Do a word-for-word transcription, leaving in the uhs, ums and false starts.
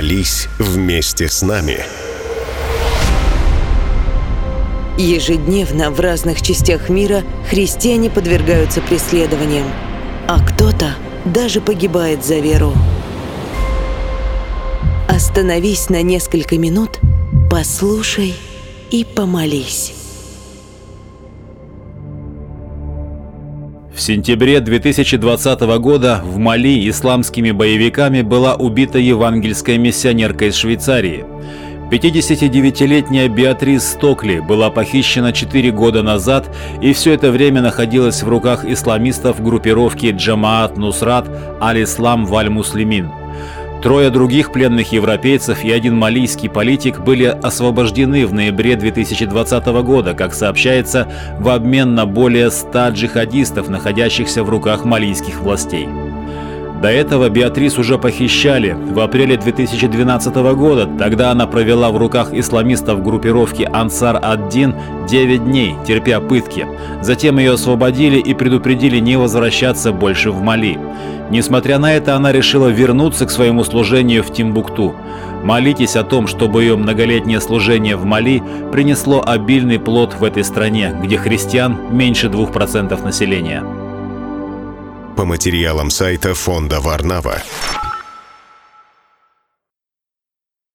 Молись вместе с нами. Ежедневно в разных частях мира христиане подвергаются преследованиям, а кто-то даже погибает за веру. Остановись на несколько минут, послушай и помолись. В сентябре две тысячи двадцатого года в Мали исламскими боевиками была убита евангельская миссионерка из Швейцарии. пятидесятидевятилетняя Беатрис Стокли была похищена четыре года назад и все это время находилась в руках исламистов группировки Джамаат Нусрат Аль-Ислам Валь-Муслимин. Трое других пленных европейцев и один малийский политик были освобождены в ноябре две тысячи двадцатого года, как сообщается, в обмен на более ста джихадистов, находящихся в руках малийских властей. До этого Беатрис уже похищали в апреле две тысячи двенадцатого года. Тогда она провела в руках исламистов группировки Ансар ад-Дин девять дней, терпя пытки. Затем ее освободили и предупредили не возвращаться больше в Мали. Несмотря на это, она решила вернуться к своему служению в Тимбукту. Молитесь о том, чтобы ее многолетнее служение в Мали принесло обильный плод в этой стране, где христиан меньше двух процентов населения. По материалам сайта фонда Варнава.